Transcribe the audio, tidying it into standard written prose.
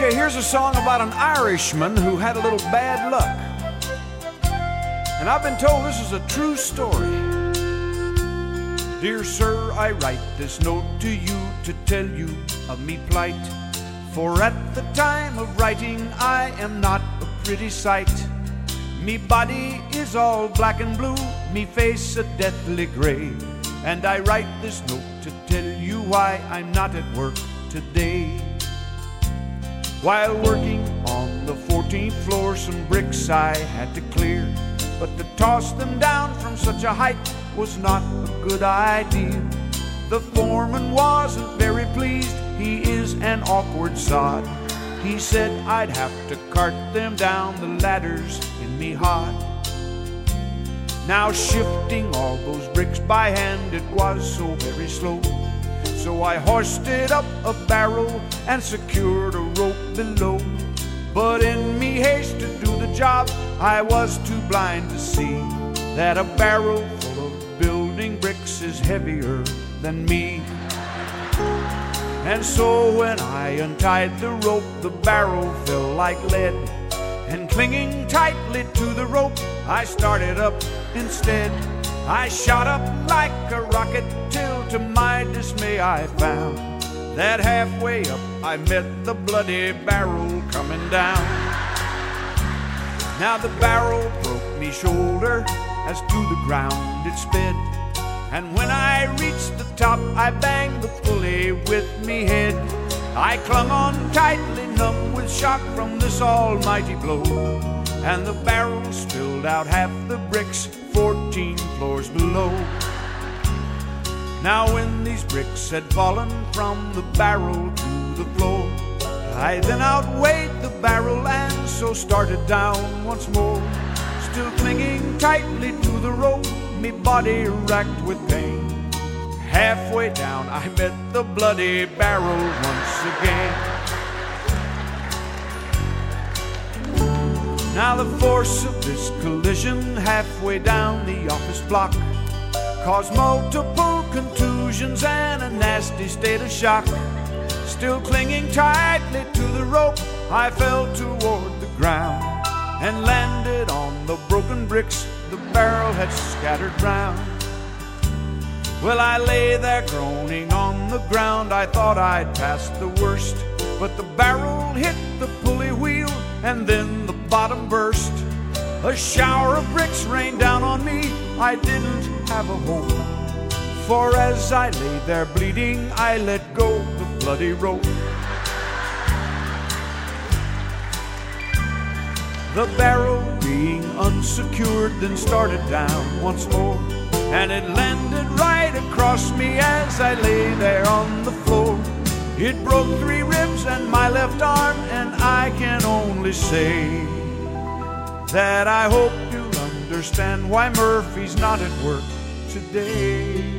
Okay, here's a song about an Irishman who had a little bad luck. And I've been told this is a true story. Dear sir, I write this note to you to tell you of me plight. For at the time of writing I am not a pretty sight. Me body is all black and blue, me face a deathly gray. And I write this note to tell you why I'm not at work today. While working on the 14th floor, some bricks I had to clear. But to toss them down from such a height was not a good idea. The foreman wasn't very pleased, he is an awkward sod. He said I'd have to cart them down the ladders in me hod. Now shifting all those bricks by hand, it was so very slow. So I hoisted up a barrel and secured a rope below. But in me haste to do the job, I was too blind to see that a barrel full of building bricks is heavier than me. And so when I untied the rope, the barrel fell like lead. And clinging tightly to the rope, I started up instead. I shot up like a rocket till to my dismay I found that halfway up I met the bloody barrel coming down. Now the barrel broke me shoulder as to the ground it sped. And when I reached the top I banged the pulley with me head. I clung on tightly, numb with shock from this almighty blow. And the barrel spilled out half the bricks 14 floors below. Now when these bricks had fallen from the barrel to the floor, I then outweighed the barrel and so started down once more. Still clinging tightly to the rope, me body racked with pain. Halfway down I met the bloody barrel once again. Now the force of this collision halfway down the office block caused multiple contusions and a nasty state of shock. Still clinging tightly to the rope, I fell toward the ground and landed on the broken bricks the barrel had scattered round. Well, I lay there groaning on the ground, I thought I'd passed the worst. But the barrel hit the pulley wheel and then the bottom burst. A shower of bricks rained down on me, I didn't have a hope. For as I lay there bleeding, I let go the bloody rope. The barrel being unsecured then started down once more. And it landed right across me as I lay there on the floor. It broke 3 ribs and my left arm, and I can only say that I hope you'll understand why Murphy's not at work today.